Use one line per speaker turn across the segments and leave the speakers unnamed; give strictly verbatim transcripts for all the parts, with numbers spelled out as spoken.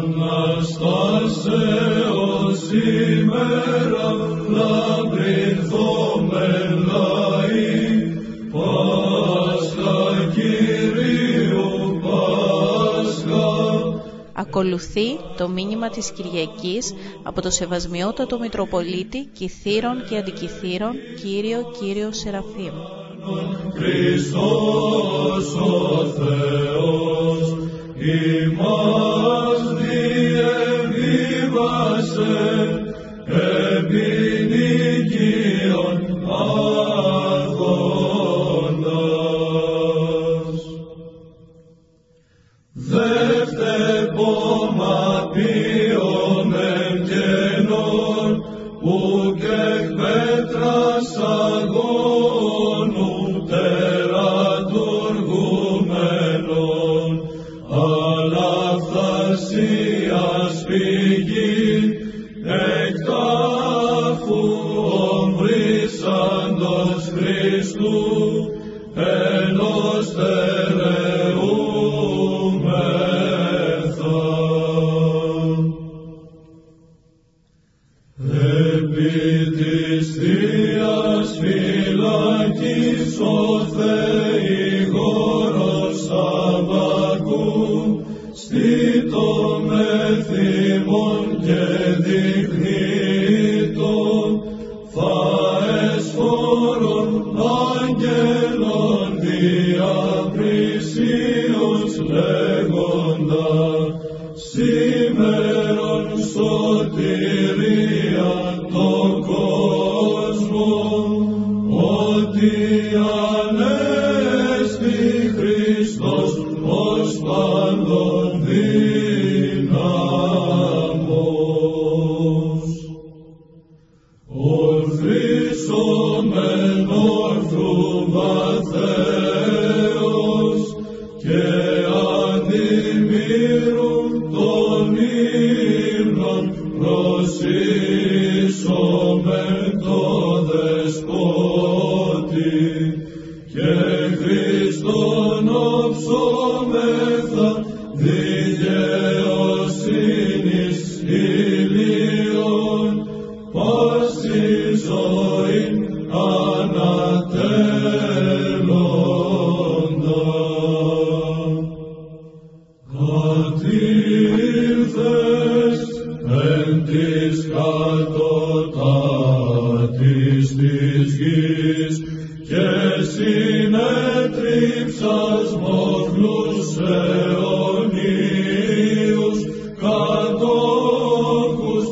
Αναστάσεως ημέρα λαμπρινθόμεν λαοί, Πάσχα Κυρίου Πάσχα.
Ακολουθεί το μήνυμα της Κυριακής από το Σεβασμιότατο Μητροπολίτη Κιθήρων και Αντικιθήρων Κύριο Κύριο Σεραφείμ.
Χριστός ο Θεός ημάς διεβίβασε επί νοικίων άρχοντας. Δεύτε πόμα ποιόμεν κενών που και εκ πέτρας αγώνου τερατουργούμενον, αλλά φθασίας πηγή εκ τάφου ομβρίσαντος Χριστού ενός τερεούμεθα. Επί της Θείας φυλακής ο Θεηγόρος Σαββακού στήτω με θυμών και δεικνύτων φαές φόρων αγγέλων διαπρυσίως λέγοντα σήμερον σωτηρία τον κόσμο, ότι ανέστη Χριστός ως πάντων δύναμος. Ορθρίσομεν όρθρου βαθέως και αντιμήρου των ύμνων προσήσομεν το Δεσπότη και Χριστόν οψόμεθα δικαιοσύνης ηλίων πάση ζωήν ανατέλλοντα. Κατήλθες εν της κατωτάτης της γης και συνέτριψας μοχλούς αιωνίους κατόχους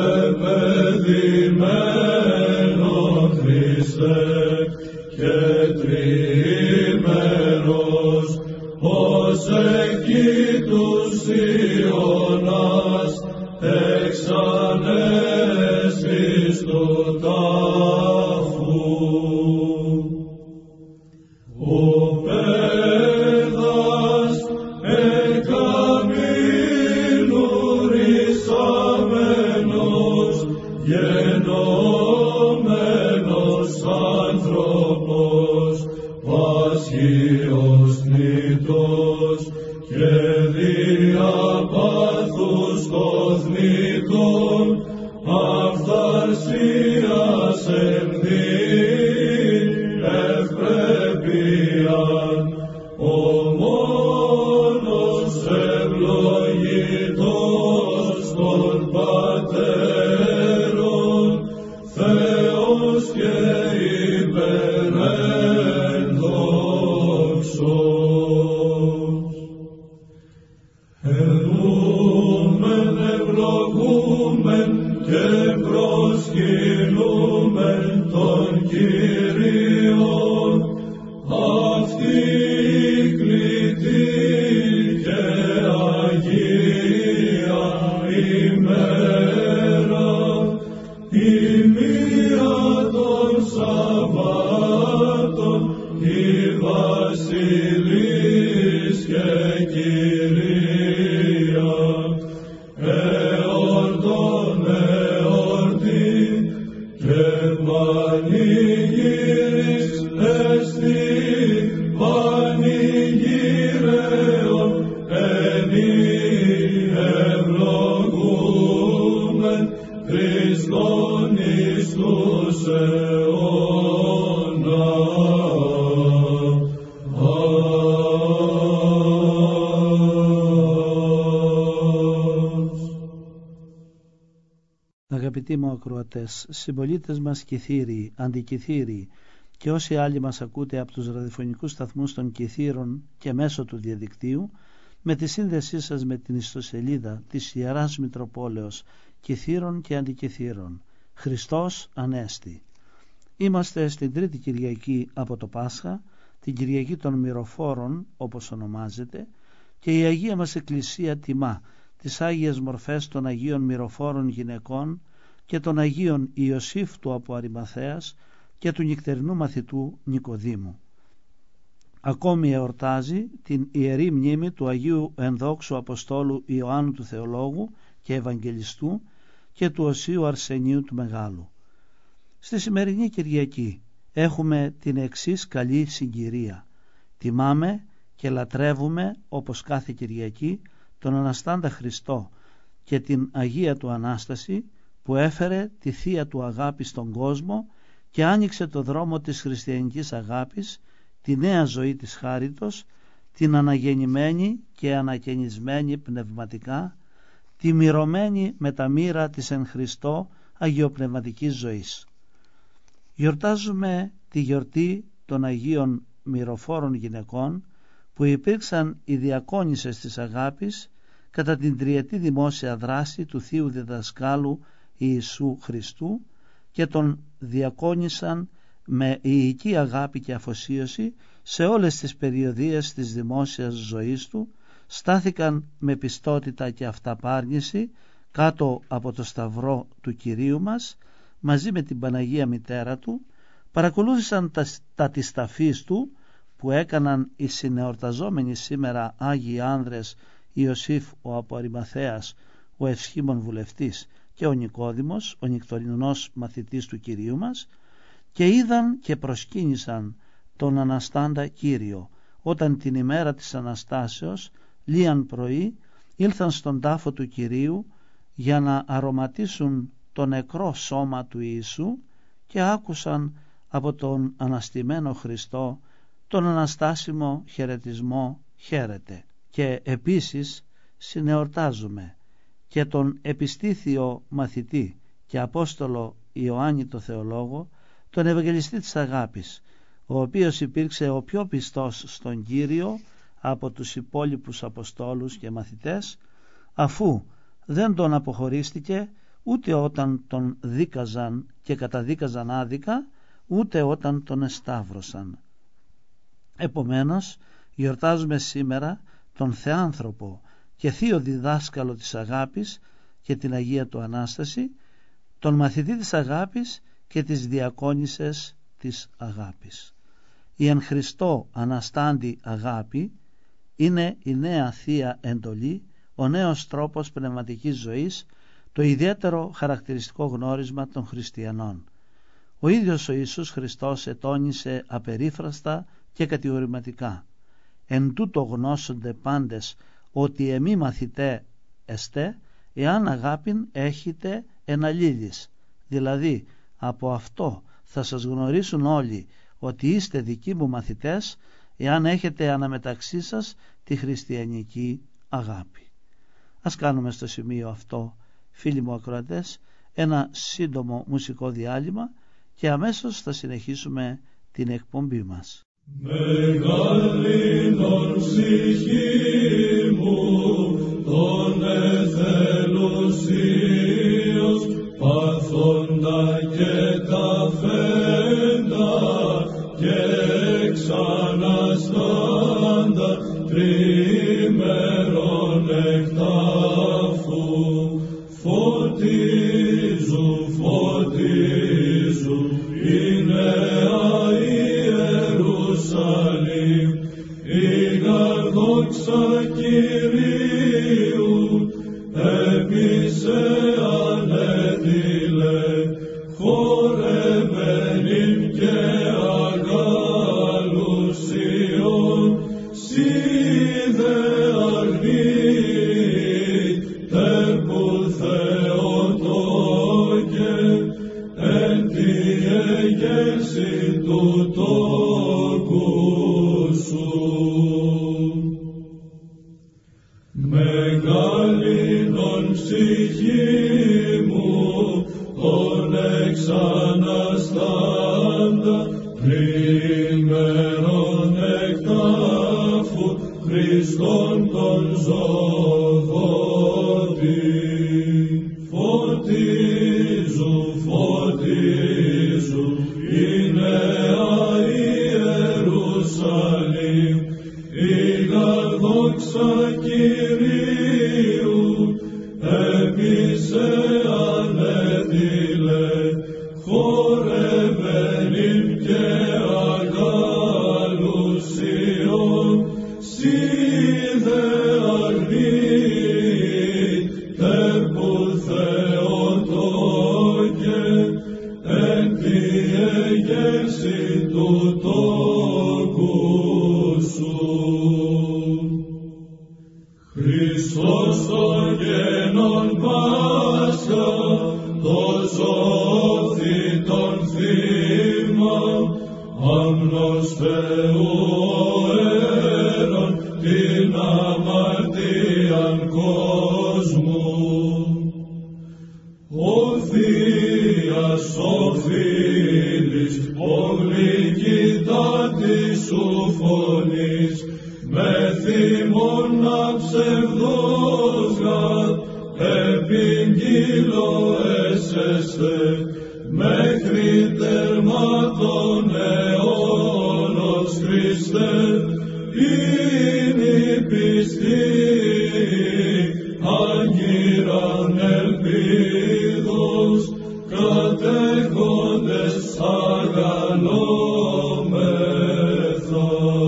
πεπαιδημένον Χριστέ και τριήμερος ως εκεί τους Ιωνάς εξανέστης του τάφου. Ο πέδας εν καμίνου ρισαμένος γενόμενος άνθρωπος πάσχιος θνητός και διαπάθους το θνητόν αυθαρσίας εμβήν ευπρέπειαν ο μόνος ευλογητός των πατέρων Θεός και υπερένδοξος. Ενούμεν ευλογούμεν και προσκυνούμεν τον Κύριον, αυτή κλητή και αγία ημέρα, η μία των Σαββάτων, η Βασιλής και Κυρία, εορτών εορτή και πανηγύρι.
Αγαπητοί μου ακροατές, συμπολίτες μας Κιθύριοι, αντικιθύριοι και όσοι άλλοι μας ακούτε από τους ραδιοφωνικούς σταθμούς των Κιθύρων και μέσω του διαδικτύου, με τη σύνδεσή σας με την ιστοσελίδα της Ιεράς Μητροπόλεως Κιθύρων και Αντικιθύρων, Χριστός Ανέστη. Είμαστε στην τρίτη Κυριακή από το Πάσχα, την Κυριακή των Μυροφόρων όπως ονομάζεται, και η Αγία μας Εκκλησία τιμά τις Άγιες Μορφές των Αγίων Μυροφόρων γυναικών και των Αγίων Ιωσήφ από Αριμαθέας και του νυκτερινού μαθητού Νικοδήμου. Ακόμη εορτάζει την ιερή μνήμη του Αγίου Ενδόξου Αποστόλου Ιωάννου του Θεολόγου και Ευαγγελιστού και του Οσίου Αρσενίου του Μεγάλου. Στη σημερινή Κυριακή έχουμε την εξής καλή συγκυρία. Τιμάμε και λατρεύουμε όπως κάθε Κυριακή τον Αναστάντα Χριστό και την Αγία του Ανάσταση που έφερε τη Θεία του αγάπη στον κόσμο και άνοιξε το δρόμο της χριστιανικής αγάπης, τη νέα ζωή της χάριτος, την αναγεννημένη και ανακαινισμένη πνευματικά, τη μυρωμένη με τα μοίρα της εν Χριστώ αγιοπνευματικής ζωής. Γιορτάζουμε τη γιορτή των Αγίων Μυροφόρων γυναικών που υπήρξαν οι διακόνισσες της αγάπης κατά την τριετή δημόσια δράση του Θείου Διδασκάλου Ιησού Χριστού και τον διακόνησαν με ιική αγάπη και αφοσίωση σε όλες τις περιοδίες της δημόσιας ζωής του, στάθηκαν με πιστότητα και αυταπάρνηση κάτω από το σταυρό του Κυρίου μας μαζί με την Παναγία Μητέρα του, παρακολούθησαν τα, τα της ταφής του που έκαναν οι συνεορταζόμενοι σήμερα Άγιοι άνδρες Ιωσήφ ο από Αριμαθέας, ο ευσχήμων βουλευτής, και ο Νικόδημος, ο νυκτορινός μαθητής του Κυρίου μας, και είδαν και προσκύνησαν τον Αναστάντα Κύριο όταν την ημέρα της Αναστάσεως λίαν πρωί ήλθαν στον τάφο του Κυρίου για να αρωματίσουν το νεκρό σώμα του Ιησού και άκουσαν από τον αναστημένο Χριστό τον αναστάσιμο χαιρετισμό «Χαίρετε». Και επίσης συνεορτάζουμε και τον επιστήθιο μαθητή και Απόστολο Ιωάννη το Θεολόγο, τον Ευαγγελιστή της αγάπης, ο οποίος υπήρξε ο πιο πιστός στον Κύριο από τους υπόλοιπους Αποστόλους και μαθητές, αφού δεν τον αποχωρίστηκε ούτε όταν τον δίκαζαν και καταδίκαζαν άδικα, ούτε όταν τον εσταύρωσαν. Επομένως γιορτάζουμε σήμερα τον Θεάνθρωπο και Θείο Διδάσκαλο της αγάπης και την Αγία του Ανάσταση, τον μαθητή της αγάπης και τις διακόνισσες της αγάπης. Η εν Χριστώ Αναστάντη αγάπη είναι η νέα Θεία εντολή, ο νέος τρόπος πνευματικής ζωής, το ιδιαίτερο χαρακτηριστικό γνώρισμα των χριστιανών. Ο ίδιος ο Ιησούς Χριστός ετώνησε απερίφραστα και κατηγορηματικά: «Εν τούτο γνώσονται πάντες ότι εμεί μαθητέ εστέ, εάν αγάπην έχετε εν αλλήλεις». Δηλαδή από αυτό θα σας γνωρίσουν όλοι ότι είστε δικοί μου μαθητές, εάν έχετε αναμεταξύ σας τη χριστιανική αγάπη. Ας κάνουμε στο σημείο αυτό, φίλοι μου ακροατές, ένα σύντομο μουσικό διάλειμμα και αμέσως θα συνεχίσουμε την εκπομπή μας.
Μεγαλύνων ψυχή μου τον εθελουσίως παθόντα και ταφέντα και ξαναστάντα τριμέρων εκτάφου φωτίζουν, φωτίζουν η νέα Ιερουσαλήμ, η δόξα Κυρίου έπεισε ανέδειλε, χορεμένην και αγαλουσίων, σίδε αγνή, τέρπου Θεοτόκε, εν τη εγέρση του τόκου σου. Μεγαλύνων ψυχή μου εξαναστάντα τρίμερον εκ τάφου Χριστόν τον ζωγότη. Φωτίζου, φωτίζου η νέα Ιερουσαλήμ, η δόξα Κυρίου έπεισε ανέτειλε, χορεύελιν και αγαλουσιών, σίδε αρνή, τέρπου Θεοτόκε, εν τη εγέρση του τόκου σου. Χριστός το γένον Πάσχα, το ζώθη των θύμα, αμνός Θεού αέρον την αμαρτίαν κόσμου. Ο Θείας ο φίλης, ο γλυκύτατης σου φωνής, με θυμώνα ψευδός γαρ, επιγγείλω έσεστε, μέχρι τερμάτων αιώνος Χριστέ, είναι η πιστή, άγκυραν ελπίδος, κατέχοντες αγαλόμεθα.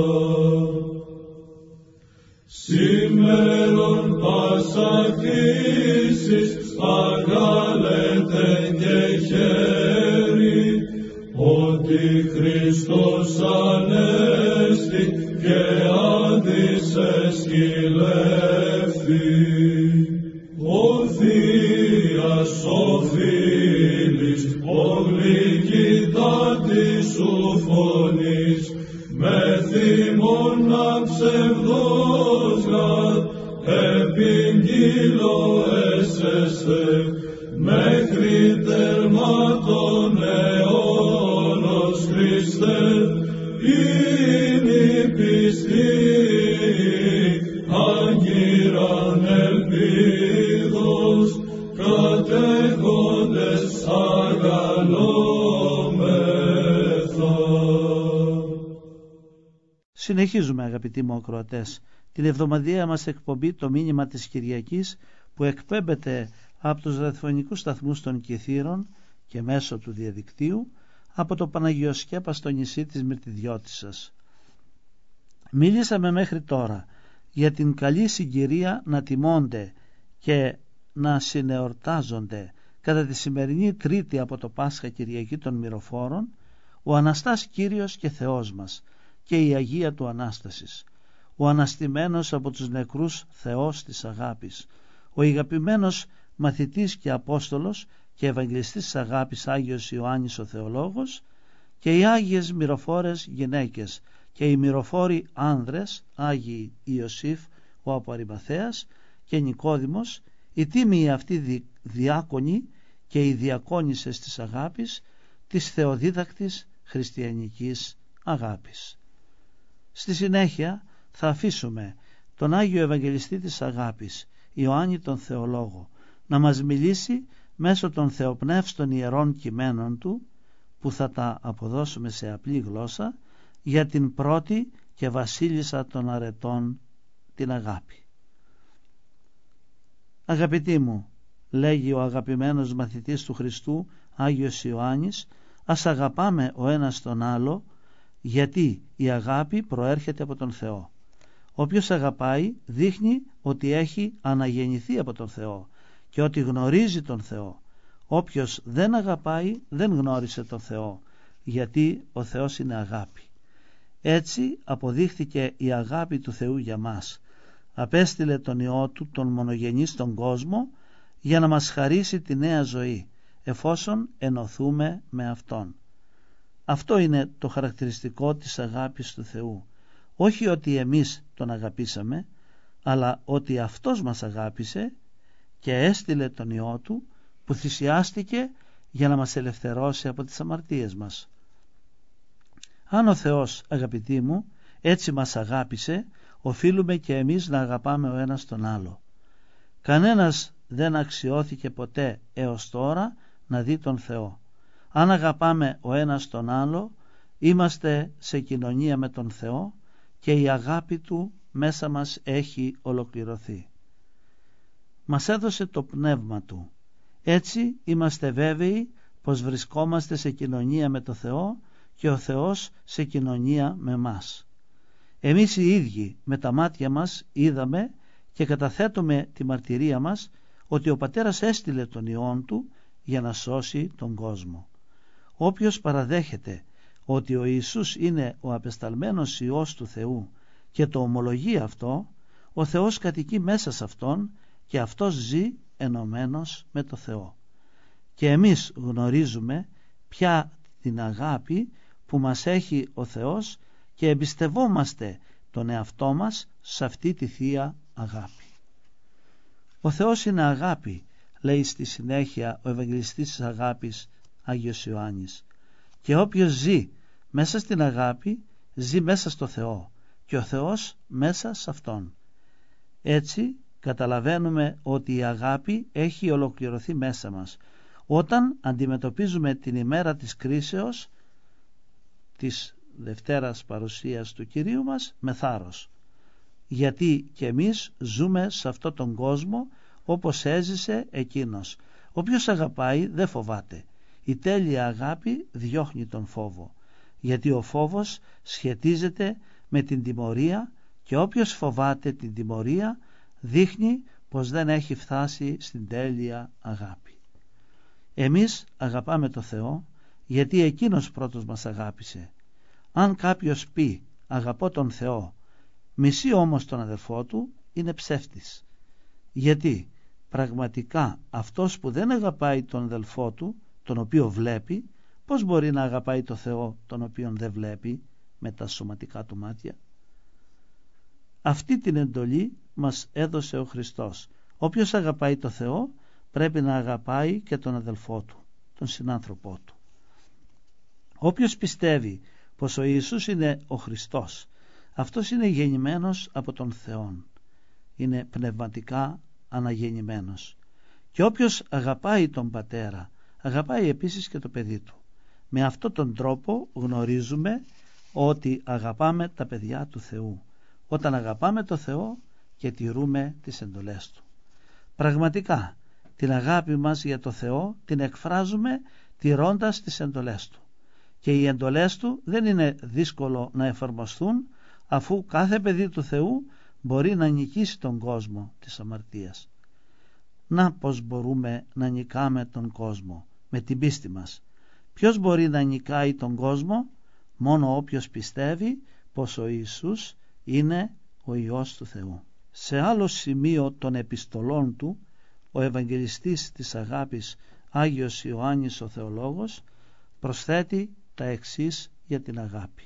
Σήμερον πάσα κτήσης αγάλετε και χέρι, ότι Χριστός ανέστη και άντισε σκυλεύθη. Ο Θείας ο φίλης, ο γλυκύτατης σου φωνής, με θυμώνα ψευδός γαρ, επιγγείλω έσεστε, μέχρι τερμάτων αιώνος Χριστέ, είναι η πιστή, άγκυραν ελπίδος, κατέχοντες αγαλόμεθα.
Συνεχίζουμε, αγαπητοί μου ακροατές, την εβδομαδιαία μας εκπομπή «Το μήνυμα της Κυριακής», που εκπέμπεται από τους ραδιοφωνικούς σταθμούς των Κιθήρων και μέσω του διαδικτύου από το Παναγιοσκέπα στο νησί της Μυρτιδιώτισσας. Μίλησαμε μέχρι τώρα για την καλή συγκυρία να τιμώνται και να συνεορτάζονται κατά τη σημερινή Τρίτη από το Πάσχα Κυριακή των Μυροφόρων ο Αναστάς Κύριος και Θεός μας και η Αγία του Ανάστασης, ο αναστημένος από τους νεκρούς Θεός της αγάπης, ο αγαπημένος μαθητής και Απόστολος και Ευαγγελιστής της αγάπης Άγιος Ιωάννης ο Θεολόγος, και οι Άγιες μυροφόρες γυναίκες και οι μυροφόροι άνδρες Άγιοι Ιωσήφ ο από Αριμαθέας και Νικόδημος, οι τίμιοι αυτοί δι, διάκονοι και οι διακόνισσες της αγάπης, της θεοδίδακτης χριστιανικής αγάπης. Στη συνέχεια θα αφήσουμε τον Άγιο Ευαγγελιστή της αγάπης, Ιωάννη τον Θεολόγο, να μας μιλήσει μέσω των θεοπνεύστων ιερών κειμένων του, που θα τα αποδώσουμε σε απλή γλώσσα, για την πρώτη και βασίλισσα των αρετών, την αγάπη. Αγαπητοί μου, λέγει ο αγαπημένος μαθητής του Χριστού Άγιος Ιωάννης, ας αγαπάμε ο ένας τον άλλο, γιατί η αγάπη προέρχεται από τον Θεό. Όποιος αγαπάει δείχνει ότι έχει αναγεννηθεί από τον Θεό και ότι γνωρίζει τον Θεό. Όποιος δεν αγαπάει δεν γνώρισε τον Θεό, γιατί ο Θεός είναι αγάπη. Έτσι αποδείχθηκε η αγάπη του Θεού για μας. Απέστειλε τον Υιό Του, τον μονογενή στον κόσμο, για να μας χαρίσει τη νέα ζωή, εφόσον ενωθούμε με Αυτόν. Αυτό είναι το χαρακτηριστικό της αγάπης του Θεού. Όχι ότι εμείς τον αγαπήσαμε, αλλά ότι Αυτός μας αγάπησε και έστειλε τον Υιό Του, που θυσιάστηκε για να μας ελευθερώσει από τις αμαρτίες μας. Αν ο Θεός, αγαπητοί μου, έτσι μας αγάπησε, οφείλουμε και εμείς να αγαπάμε ο ένας τον άλλο. Κανένας δεν αξιώθηκε ποτέ έως τώρα να δει τον Θεό. Αν αγαπάμε ο ένας τον άλλο, είμαστε σε κοινωνία με τον Θεό και η αγάπη Του μέσα μας έχει ολοκληρωθεί. Μας έδωσε το πνεύμα Του. Έτσι είμαστε βέβαιοι πως βρισκόμαστε σε κοινωνία με το Θεό και ο Θεός σε κοινωνία με μας. Εμείς οι ίδιοι με τα μάτια μας είδαμε και καταθέτουμε τη μαρτυρία μας ότι ο Πατέρας έστειλε τον Υιόν Του για να σώσει τον κόσμο. Όποιος παραδέχεται ότι ο Ιησούς είναι ο απεσταλμένος Υιός του Θεού και το ομολογεί αυτό, ο Θεός κατοικεί μέσα σε αυτόν και αυτός ζει ενωμένος με το Θεό. Και εμείς γνωρίζουμε πια την αγάπη που μας έχει ο Θεός και εμπιστευόμαστε τον εαυτό μας σε αυτή τη Θεία Αγάπη. Ο Θεός είναι αγάπη, λέει στη συνέχεια ο Ευαγγελιστής της Αγάπης Άγιος Ιωάννης, και όποιος ζει μέσα στην αγάπη ζει μέσα στο Θεό και ο Θεός μέσα σε Αυτόν. Έτσι καταλαβαίνουμε ότι η αγάπη έχει ολοκληρωθεί μέσα μας όταν αντιμετωπίζουμε την ημέρα της κρίσεως της Δευτέρας παρουσίας του Κυρίου μας με θάρρος, γιατί και εμείς ζούμε σε αυτόν τον κόσμο όπως έζησε εκείνος. Όποιος αγαπάει δεν φοβάται. Η τέλεια αγάπη διώχνει τον φόβο, γιατί ο φόβος σχετίζεται με την τιμωρία και όποιος φοβάται την τιμωρία δείχνει πως δεν έχει φτάσει στην τέλεια αγάπη. Εμείς αγαπάμε το Θεό γιατί Εκείνος πρώτος μας αγάπησε. Αν κάποιος πει αγαπώ τον Θεό, μισεί όμως τον αδελφό του, είναι ψεύτης. Γιατί πραγματικά αυτός που δεν αγαπάει τον αδελφό του, τον οποίο βλέπει, πώς μπορεί να αγαπάει το Θεό τον οποίον δεν βλέπει με τα σωματικά του μάτια? Αυτή την εντολή μας έδωσε ο Χριστός. Όποιος αγαπάει το Θεό πρέπει να αγαπάει και τον αδελφό του, τον συνάνθρωπό του. Όποιος πιστεύει πως ο Ιησούς είναι ο Χριστός, αυτός είναι γεννημένος από τον Θεόν, είναι πνευματικά αναγεννημένος. Και όποιος αγαπάει τον Πατέρα, αγαπάει επίσης και το παιδί του. Με αυτόν τον τρόπο γνωρίζουμε ότι αγαπάμε τα παιδιά του Θεού, όταν αγαπάμε το Θεό και τηρούμε τις εντολές Του. Πραγματικά την αγάπη μας για το Θεό την εκφράζουμε τηρώντας τις εντολές Του. Και οι εντολές Του δεν είναι δύσκολο να εφαρμοστούν, αφού κάθε παιδί του Θεού μπορεί να νικήσει τον κόσμο της αμαρτίας. Να πως μπορούμε να νικάμε τον κόσμο? Με την πίστη μας. Ποιος μπορεί να νικάει τον κόσμο? Μόνο όποιος πιστεύει πως ο Ιησούς είναι ο Υιός του Θεού. Σε άλλο σημείο των επιστολών του, ο Ευαγγελιστής της Αγάπης Άγιος Ιωάννης ο Θεολόγος προσθέτει τα εξής για την αγάπη.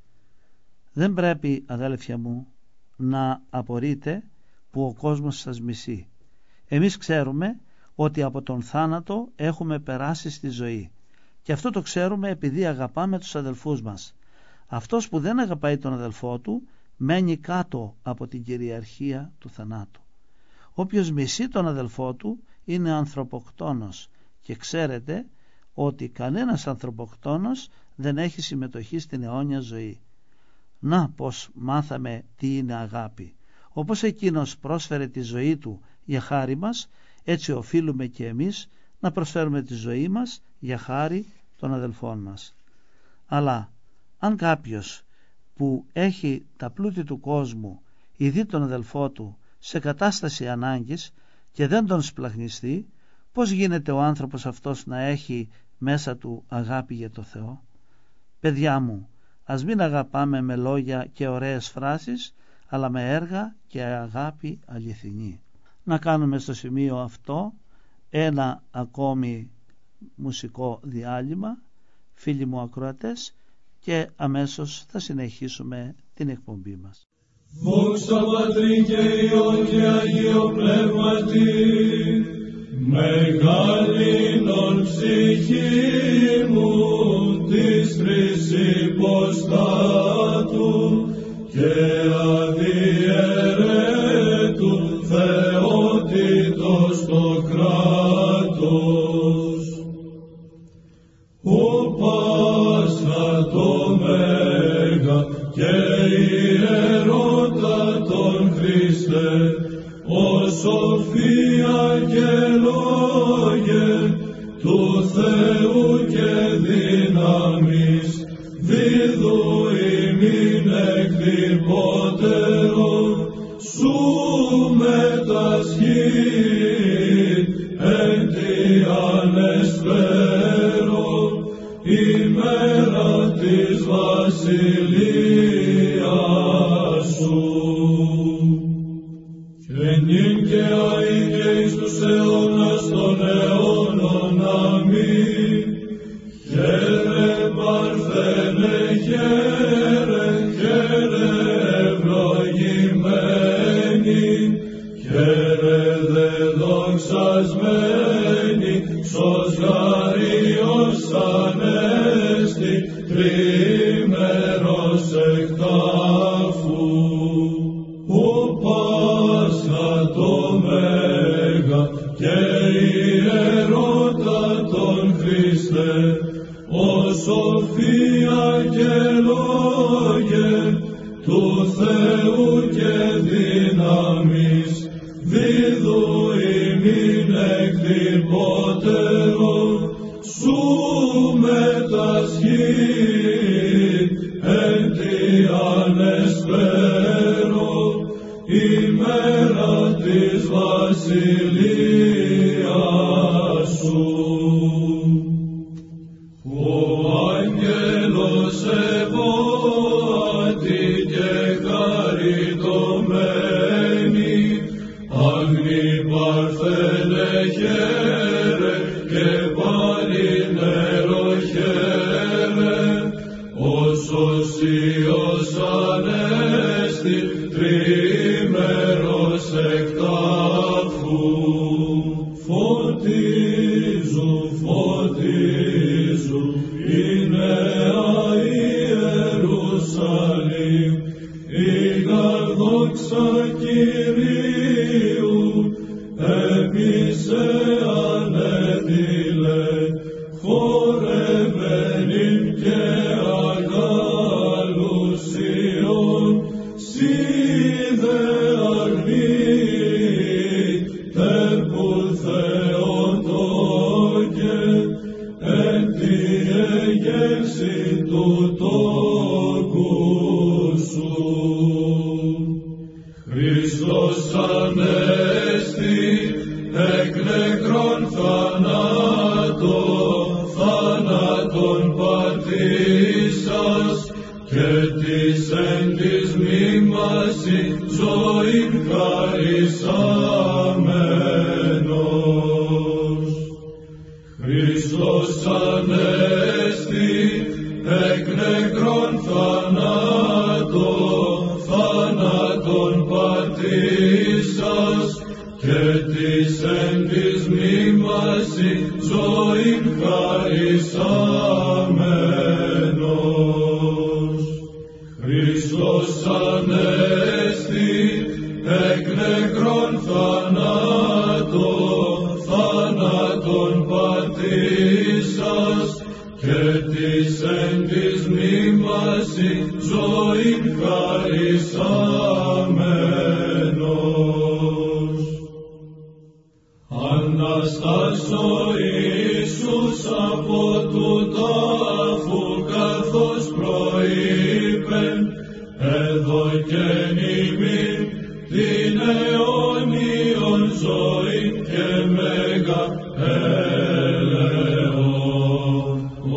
Δεν πρέπει, αδέλφια μου, να απορείτε που ο κόσμος σας μισεί. Εμείς ξέρουμε ότι από τον θάνατο έχουμε περάσει στη ζωή, και αυτό το ξέρουμε επειδή αγαπάμε τους αδελφούς μας. Αυτός που δεν αγαπάει τον αδελφό του μένει κάτω από την κυριαρχία του θανάτου. Όποιος μισεί τον αδελφό του είναι ανθρωποκτόνος, και ξέρετε ότι κανένας ανθρωποκτόνος δεν έχει συμμετοχή στην αιώνια ζωή. Να πως μάθαμε τι είναι αγάπη. Όπως εκείνος πρόσφερε τη ζωή του για χάρη μας, έτσι οφείλουμε και εμείς να προσφέρουμε τη ζωή μας για χάρη των αδελφών μας. Αλλά αν κάποιος που έχει τα πλούτη του κόσμου ειδεί τον αδελφό του σε κατάσταση ανάγκης και δεν τον σπλαχνιστεί, πώς γίνεται ο άνθρωπος αυτός να έχει μέσα του αγάπη για το Θεό? Παιδιά μου, ας μην αγαπάμε με λόγια και ωραίες φράσεις, αλλά με έργα και αγάπη αληθινή. Να κάνουμε στο σημείο αυτό ένα ακόμη μουσικό διάλειμμα, φίλοι μου ακροατές, και αμέσως θα συνεχίσουμε την εκπομπή μας.
Δόξα Πατρί και Υιό και Αγίο Πνεύματι, Μεγαλύνων ψυχή μου της τρεις υποστάτου και αδιαιρέτου θεότητος το κράτος. Ο Πάσχα το Μέγα και ιερότα τον Χριστέ, ο σοφία και λόγε του Θεού και δύναμης, δίδου ημίν εκτυπώτερο, σου μετασχήν εν τη ανεσπέρω, ημέρα της βασιλείας σου. Και νυν και αεί και εις τους αιώνας των αιώνων, αμήν. Χαίρε Παρθένε, χαίρε, χαίρε ευλογημένη, χαίρε δε δοξασμένη, σως χαρίος ανέστη, τρίμερος εκ τάφου. Ο Πάσχα το Μέγα και ιερότα τον Χριστέ, ο σοφία και λόγε του Θεού και δύναμης, δίδου ημίν εκτυπώτερο, σου μετασχήν εν τη ανεσπέρω, ημέρα της βασιλείας σου. Ο άγγελος ευώτη και χαριτωμένη, άγνη Παρθένε χαίρε και πάλι νερό χαίρε, όσος Υιός ανέστη, τρίμερος εκ τάφου. Φωτίζου, φωτίζου, η νέα Ιερουσαλήμ, η καρδόξα Κυρίου, έπεισε ανέδειλε, χορευμένην και αγαλουσίων, σίδε αγνή, τέρπου Θεοτόκε, εν τη εγεύση του τόκου σου. Χριστός ανέστη εκ νεκρών θανάτω, θάνατον πατήσας, και της εν της μνήμαση ζωήν χαρισάμενος. Χριστός ανέστη εκ νεκρών θανάτω, θάνατον πατήσας, και της εν της μνήμαση ζωήν χαρισάμενος. Χριστός ανέστη εκ νεκρών θανάτω, θάνατον πατήσας, και της εν της μνήμαση ζωήν χαρισάμενος. Αναστάσω Ιησούς από του τάφου, καθώς προείπεν, εδωκεν ημίν την αιώνιον ζωήν και μέγα έλεον.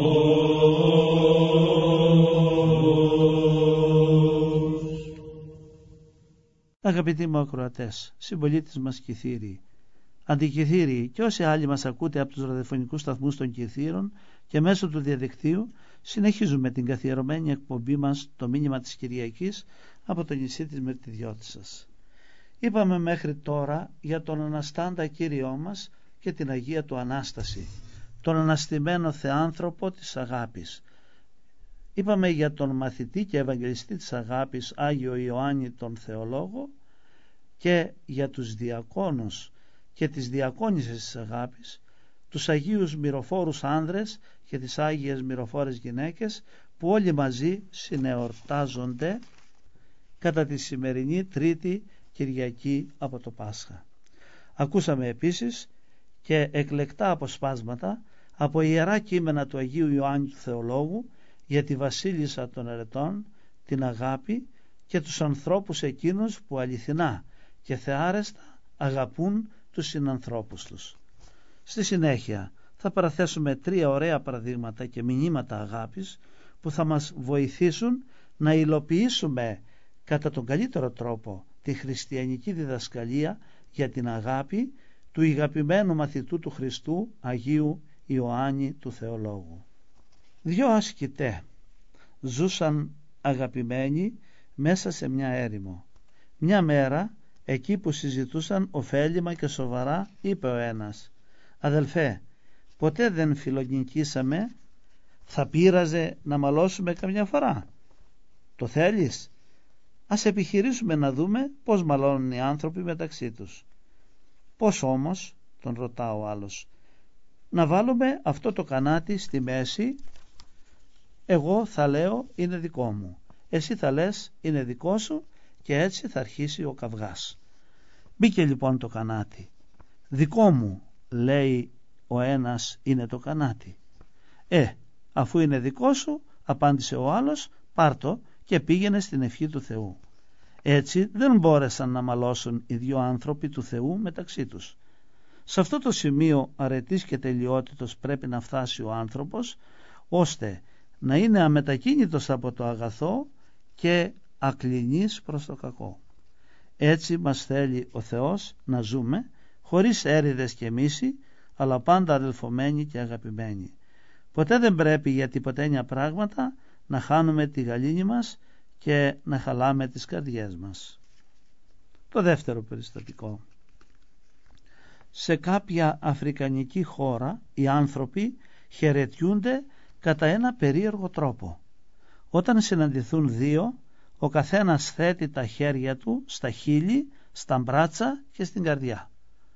Αγαπητοί μου ακροατές, συμπολίτες μας Κιθύριοι, Αντικιθύριοι και όσοι άλλοι μας ακούτε από τους ραδιοφωνικούς σταθμούς των Κιθύρων και μέσω του διαδικτύου, συνεχίζουμε την καθιερωμένη εκπομπή μας, το μήνυμα της Κυριακής, από το νησί της Μυρτιδιώτισσας. Είπαμε μέχρι τώρα για τον Αναστάντα Κύριό μας και την Αγία του Ανάσταση, τον αναστημένο θεάνθρωπο της αγάπης. Είπαμε για τον μαθητή και ευαγγελιστή της αγάπης Άγιο Ιωάννη τον Θεολόγο και για τους διακόνους και τις διακόνισσες της αγάπης, τους Αγίους μυροφόρους άνδρες και τις Άγιες μυροφόρες γυναίκες, που όλοι μαζί συνεορτάζονται κατά τη σημερινή Τρίτη Κυριακή από το Πάσχα. Ακούσαμε επίσης και εκλεκτά αποσπάσματα από ιερά κείμενα του Αγίου Ιωάννη του Θεολόγου για τη βασίλισσα των ερετών, την αγάπη και τους ανθρώπους εκείνους που αληθινά και θεάρεστα αγαπούν τους συνανθρώπους τους. Στη συνέχεια θα παραθέσουμε τρία ωραία παραδείγματα και μηνύματα αγάπης που θα μας βοηθήσουν να υλοποιήσουμε κατά τον καλύτερο τρόπο τη χριστιανική διδασκαλία για την αγάπη του αγαπημένου μαθητού του Χριστού Αγίου Ιωάννη του Θεολόγου. Δυο ασκητέ ζούσαν αγαπημένοι μέσα σε μια έρημο. Μια μέρα, εκεί που συζητούσαν ωφέλιμα και σοβαρά, είπε ο ένας: «Αδελφέ, ποτέ δεν φιλονικήσαμε, θα πείραζε να μαλώσουμε καμιά φορά? Το θέλεις? Ας επιχειρήσουμε να δούμε πώς μαλώνουν οι άνθρωποι μεταξύ τους». «Πώς όμως?» τον ρωτά ο άλλος. «Να βάλουμε αυτό το κανάτι στη μέση, εγώ θα λέω είναι δικό μου, εσύ θα λες είναι δικό σου, και έτσι θα αρχίσει ο καυγάς». Μπήκε λοιπόν το κανάτι. «Δικό μου», λέει ο ένας, «είναι το κανάτι». «Ε, αφού είναι δικό σου», απάντησε ο άλλος, «πάρ' το και πήγαινε στην ευχή του Θεού». Έτσι δεν μπόρεσαν να μαλώσουν οι δύο άνθρωποι του Θεού μεταξύ τους. Σε αυτό το σημείο αρετής και τελειότητος πρέπει να φτάσει ο άνθρωπος, ώστε να είναι αμετακίνητος από το αγαθό και ακλινής προς το κακό. Έτσι μας θέλει ο Θεός να ζούμε χωρίς έρηδες και μίση, αλλά πάντα αδελφωμένοι και αγαπημένοι. Ποτέ δεν πρέπει για τυποτένια πράγματα να χάνουμε τη γαλήνη μας και να χαλάμε τις καρδιές μας. Το δεύτερο περιστατικό. Σε κάποια αφρικανική χώρα οι άνθρωποι χαιρετιούνται κατά ένα περίεργο τρόπο. Όταν συναντηθούν δύο, ο καθένας θέτει τα χέρια του στα χείλη, στα μπράτσα και στην καρδιά.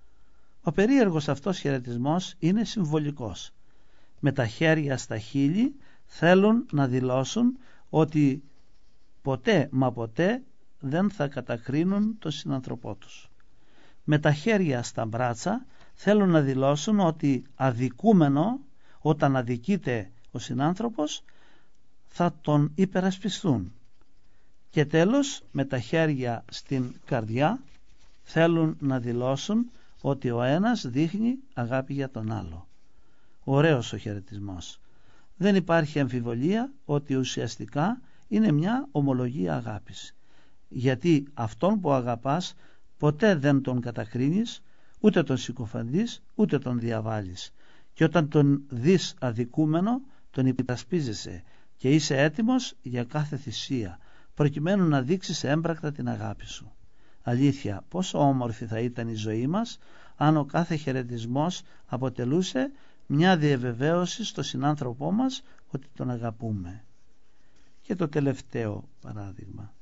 Ο περίεργος αυτός χαιρετισμός είναι συμβολικός. Με τα χέρια στα χείλη θέλουν να δηλώσουν ότι ποτέ μα ποτέ δεν θα κατακρίνουν τον συνανθρωπό τους. Με τα χέρια στα μπράτσα θέλουν να δηλώσουν ότι αδικούμενο, όταν αδικείται ο συνάνθρωπος, θα τον υπερασπιστούν. Και τέλος, με τα χέρια στην καρδιά θέλουν να δηλώσουν ότι ο ένας δείχνει αγάπη για τον άλλο. Ωραίος ο χαιρετισμός. Δεν υπάρχει αμφιβολία ότι ουσιαστικά είναι μια ομολογία αγάπης, γιατί αυτόν που αγαπάς ποτέ δεν τον κατακρίνεις, ούτε τον συκοφαντείς, ούτε τον διαβάλεις, και όταν τον δεις αδικούμενο τον υπερασπίζεσαι και είσαι έτοιμος για κάθε θυσία, προκειμένου να δείξεις έμπρακτα την αγάπη σου. Αλήθεια, πόσο όμορφη θα ήταν η ζωή μας αν ο κάθε χαιρετισμός αποτελούσε μια διαβεβαίωση στο συνάνθρωπό μας ότι τον αγαπούμε. Και το τελευταίο παράδειγμα.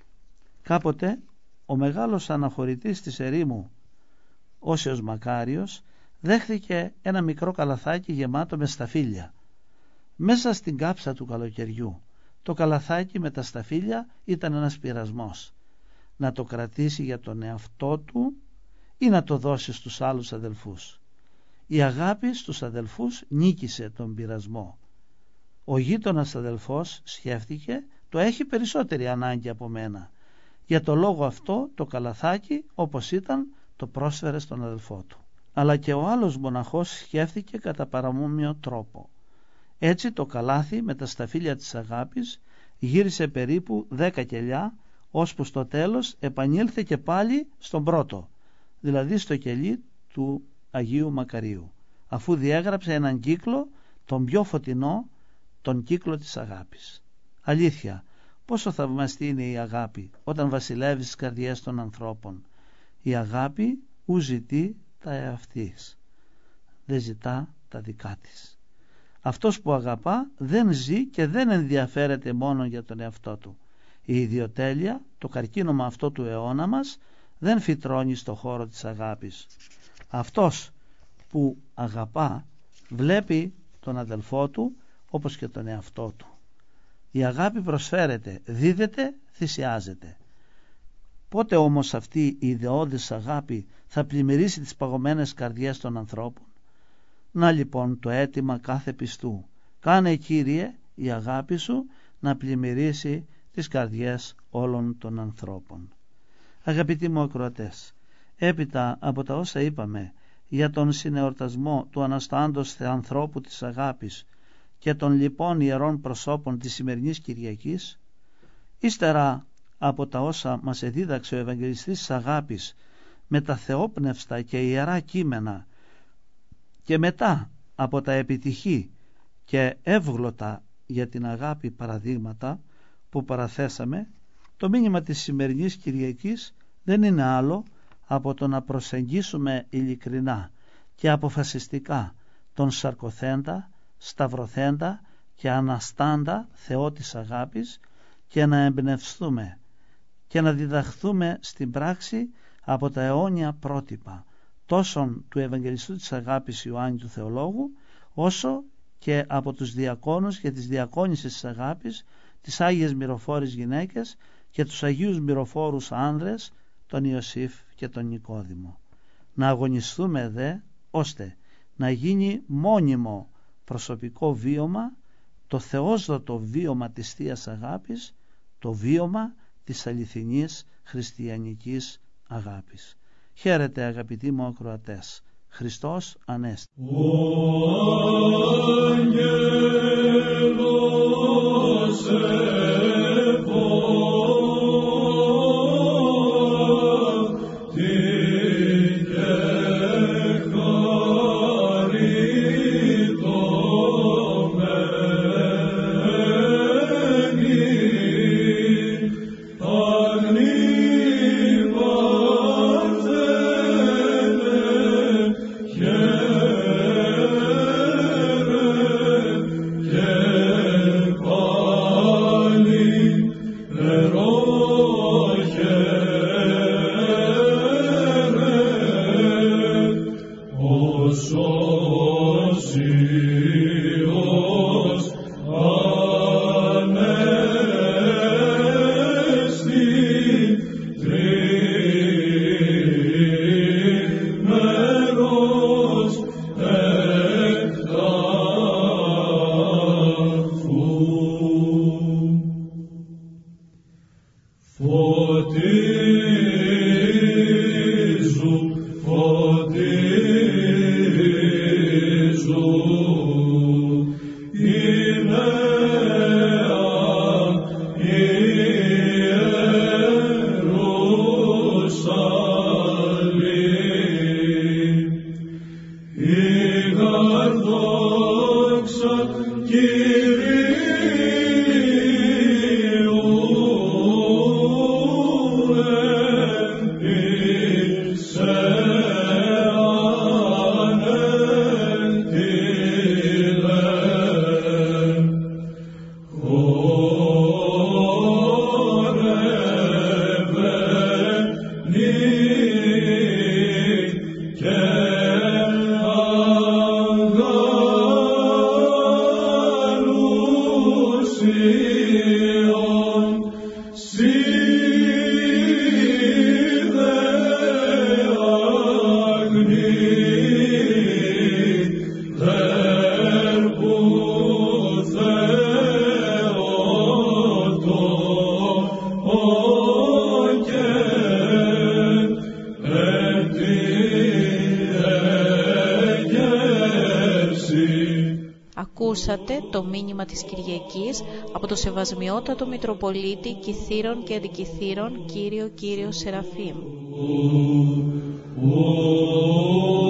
Κάποτε ο μεγάλος αναχωρητής της ερήμου, Όσιος Μακάριος, δέχθηκε ένα μικρό καλαθάκι γεμάτο με σταφύλια. Μέσα στην κάψα του καλοκαιριού, το καλαθάκι με τα σταφύλια ήταν ένας πειρασμός. Να το κρατήσει για τον εαυτό του ή να το δώσει στους άλλους αδελφούς. Η αγάπη στους αδελφούς νίκησε τον πειρασμό. Ο γείτονας αδελφός σκέφτηκε, το έχει περισσότερη ανάγκη από μένα. Για το λόγο αυτό το καλαθάκι, όπως ήταν, το πρόσφερε στον αδελφό του. Αλλά και ο άλλος μοναχός σκέφτηκε κατά παραμούμιο τρόπο. Έτσι το καλάθι με τα σταφύλια της αγάπης γύρισε περίπου δέκα κελιά, ώσπου στο τέλος επανήλθε και πάλι στον πρώτο, δηλαδή στο κελί του Αγίου Μακαρίου, αφού διέγραψε έναν κύκλο, τον πιο φωτεινό, τον κύκλο της αγάπης. Αλήθεια, πόσο θαυμαστή είναι η αγάπη όταν βασιλεύει στις καρδιές των ανθρώπων. Η αγάπη ου ζητεί τα εαυτής. δεν ζητά τα δικά της. Αυτός που αγαπά δεν ζει και δεν ενδιαφέρεται μόνο για τον εαυτό του. Η ιδιοτέλεια, το καρκίνωμα αυτό του αιώνα μας, δεν φυτρώνει στο χώρο της αγάπης. Αυτός που αγαπά βλέπει τον αδελφό του όπως και τον εαυτό του. Η αγάπη προσφέρεται, δίδεται, θυσιάζεται. Πότε όμως αυτή η ιδεώδης αγάπη θα πλημμυρίσει τις παγωμένες καρδιές των ανθρώπων? Να λοιπόν το αίτημα κάθε πιστού. Κάνε, Κύριε, η αγάπη σου να πλημμυρίσει τις καρδιές όλων των ανθρώπων. Αγαπητοί μου ακροατές, έπειτα από τα όσα είπαμε για τον συνεορτασμό του Αναστάντος Θεανθρώπου της αγάπης και των λοιπόν ιερών προσώπων της σημερινής Κυριακής, ύστερα από τα όσα μας εδίδαξε ο Ευαγγελιστής της αγάπης με τα θεόπνευστα και ιερά κείμενα και μετά από τα επιτυχή και εύγλωτα για την αγάπη παραδείγματα που παραθέσαμε, το μήνυμα της σημερινής Κυριακής δεν είναι άλλο από το να προσεγγίσουμε ειλικρινά και αποφασιστικά τον σαρκοθέντα, σταυρωθέντα και αναστάντα Θεό της αγάπης και να εμπνευστούμε και να διδαχθούμε στην πράξη από τα αιώνια πρότυπα τόσο του Ευαγγελιστού της αγάπης Ιωάννη του Θεολόγου, όσο και από τους διακόνους και τις διακόνισσες της αγάπης, τις Άγιες Μυροφόρες γυναίκες και τους Αγίους Μυροφόρους άνδρες, τον Ιωσήφ και τον Νικόδημο. Να αγωνιστούμε δε ώστε να γίνει μόνιμο προσωπικό βίωμα, το θεόσδοτο βίωμα της Θείας Αγάπης, το βίωμα της αληθινής χριστιανικής αγάπης. Χαίρετε αγαπητοί μου ακροατές. Χριστός Ανέστη.
Ακούσατε το μήνυμα της Κυριακής από το Σεβασμιότατο Μητροπολίτη Κιθήρων και Αντικιθήρων Κύριο Κύριο Σεραφείμ.